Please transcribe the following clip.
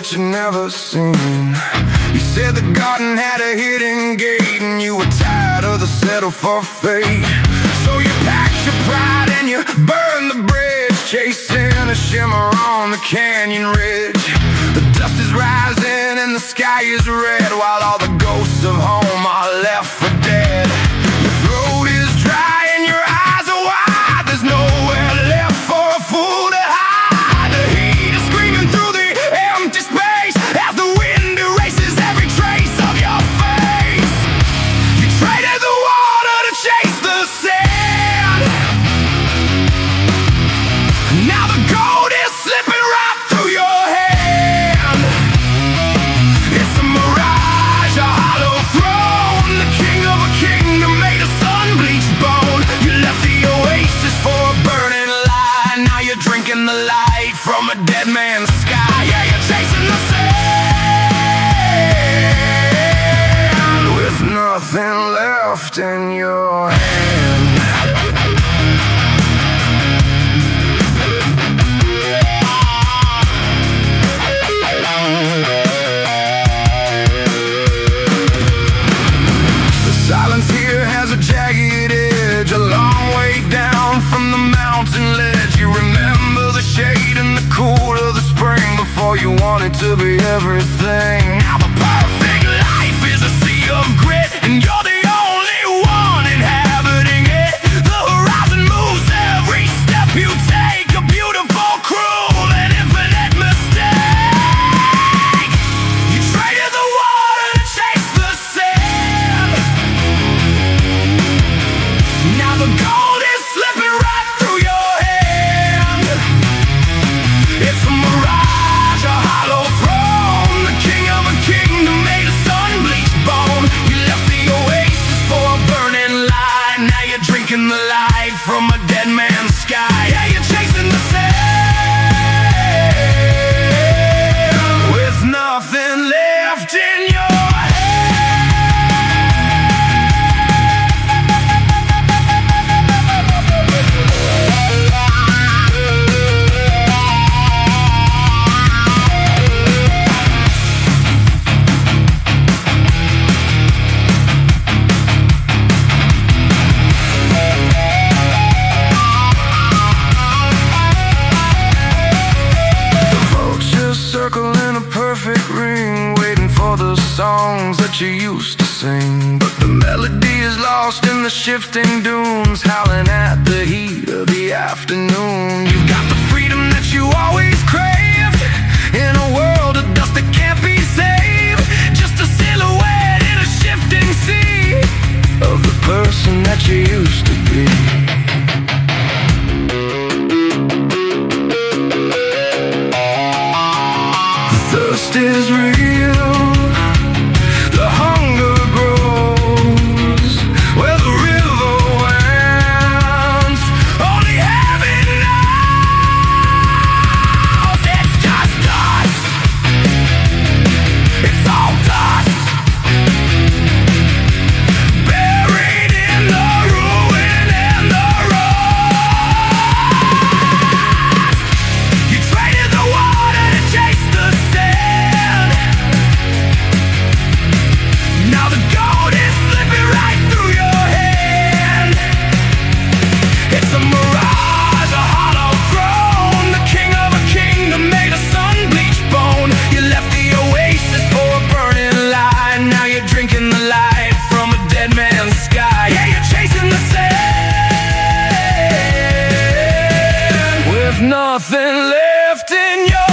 what you've never seen. You said the garden had a hidden gate, and you were tired of the settle for fate. So you packed your pride and you burned the bridge, chasing a shimmer on the canyon ridge. The dust is rising and the sky is red, while all the ghosts of home are left for dead. Your throat is dry and your eyes are wide. There's nowhere left for a fool to hide. The heat is screaming through the empty space as the wind erases every trace of your face. You traded the water to chase the sand. Now the gold is slipping right through your hand. It's a mirage, a hollow throne, the king of a kingdom made of sun-bleached bone. You left the oasis for a burning lie. Now you're drinking the light from a dead man's sky. Yeah, you're chasing the sand with nothing left in your hand. Silence here has a jagged edge, a long way down from the mountain ledge. You remember the shade and the cool of the spring before you wanted to be everything. Now the perfect life is a sea of grit, and you're the only one inhabiting it. The horizon moves every step you take, a beautiful, cruel, and infinite mistake. You traded the water to chase the sand. Now the gold is slipping right through your hand. It's a mirage, a hollow throne, the king of a kingdom made of sun-bleached bone. You left the oasis for a burning light. Now you're drinking the light from a dead man's sky. Yeah, you're chasing the sand with nothing left in your circle in a perfect ring, waiting for the songs that you used to sing. But the melody is lost in the shifting dunes, howling at the heat of the afternoon. You've got the freedom that you always craved, in a world of dust that can't be saved. Just a silhouette in a shifting sea of the person that you used to be. Thirst is real, the hunger grows where the river winds. Only heaven knows. It's just dust, it's all dust, buried in the ruin and the rust. You traded the water to chase the sand. Now the gold is slipping right through your hand. It's a mirage, a hollow throne, the king of a kingdom made of sun-bleached bone. You left the oasis for a burning light. Now you're drinking the light from a dead man's sky. Yeah, you're chasing the sand with nothing left in your